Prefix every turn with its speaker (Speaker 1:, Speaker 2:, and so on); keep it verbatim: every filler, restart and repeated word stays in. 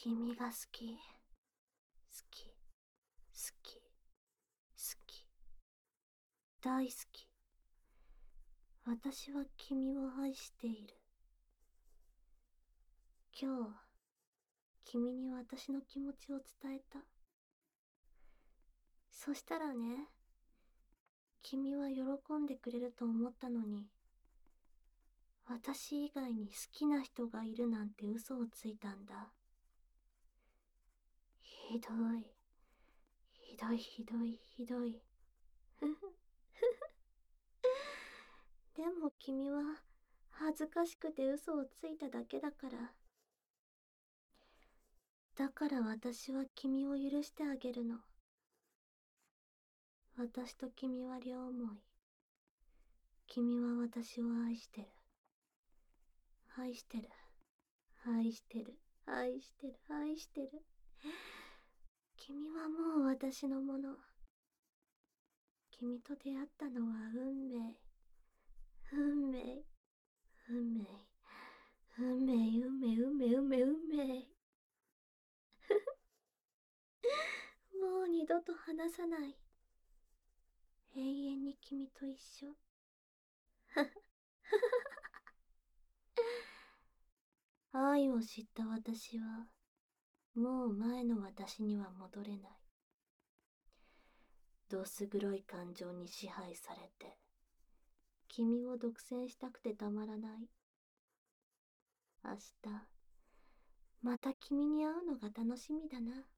Speaker 1: 君が好き。好き。好き。好き。大好き。私は君を愛している。今日、君に私の気持ちを伝えた。そしたらね、君は喜んでくれると思ったのに、私以外に好きな人がいるなんて嘘をついたんだ。ひどい。ひどいひどいひどい。ふふ。でも君は恥ずかしくて嘘をついただけだから。だから私は君を許してあげるの。私と君は両思い。君は私を愛してる。愛してる。愛してる。愛してる。愛してる。君はもう私のもの。君と出会ったのは運命。運命。運命。運命、運命、運命、運命、運命。もう二度と話さない。永遠に君と一緒。愛を知った私は、もう前の私には戻れない。どす黒い感情に支配されて、君を独占したくてたまらない。明日、また君に会うのが楽しみだな。